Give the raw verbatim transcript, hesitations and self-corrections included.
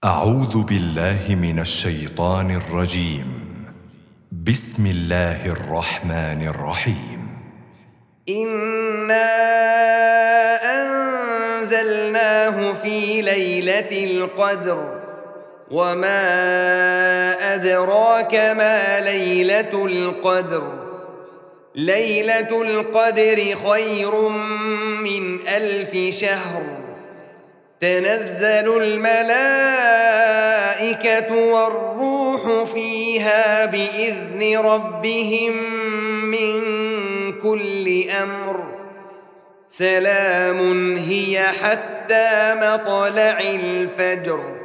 أعوذ بالله من الشيطان الرجيم. بسم الله الرحمن الرحيم. إنا أنزلناه في ليلة القدر وما أدراك ما ليلة القدر ليلة القدر خير من ألف شهر تنزل الملائكة والروح فيها بإذن ربهم من كل أمر سلام هي حتى مطلع الفجر.